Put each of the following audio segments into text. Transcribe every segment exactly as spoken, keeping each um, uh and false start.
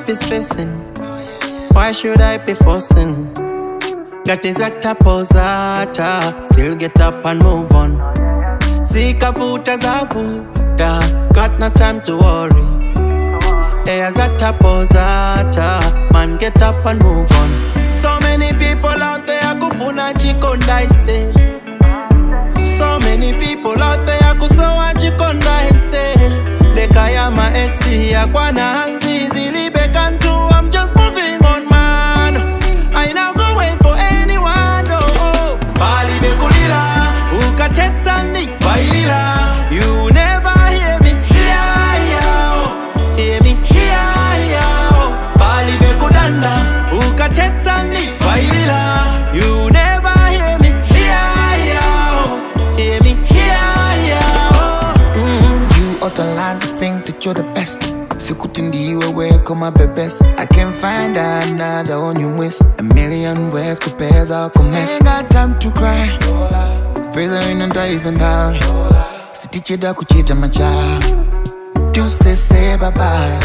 be stressing? Why should I be forcing? Got exacta posata, still get up and move on. Sika futa zavuta, got no time to worry. Exacta posata, man get up and move on. So many people out there kufuna chikonda ise. So many people out there kusowa chikonda ise. Dekaya ma exi ya kwa na hanzi zilibeka ntu. I'm just moving on, man. I now go wait for anyone, oh, oh. Bali bekulila, ukateta ni vailila. You never hear me, yeah, yeah, oh. Hear me, yeah, yeah, oh. Bali bekudanda, ukateta ni vailila. You never hear me, yeah, yeah, oh. Hear me, yeah, yeah, oh. Mm. You ought to learn to think that you're the best. Sikutindi wewe kama bebes. I can't find another one you miss. A million ways kupeza kumes. Ain't got time to cry. Pesa inandaiza ndawe. Sitichida kuchita macha. You say say bye bye.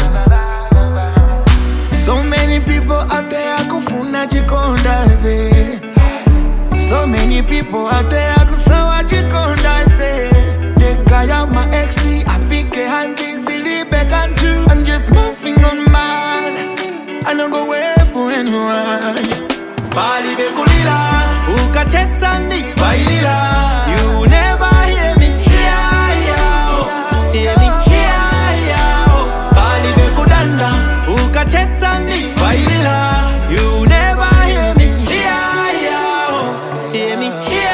So many people out there kufuna chikonda ze. So many people out there kusawa chikonda ze. Dekaya ma exi afike hanzi zilibeka ntu. I'm just moving on, man. I don't go wait for anyone. Bali bekulila, ukateta ni vailila. You never hear me, yeah, yeah, oh. Hear me, yeah, yeah, oh. Bali bekudanda, ukateta ni vailila. You never hear me, yeah, yeah, oh. Hear me, yeah.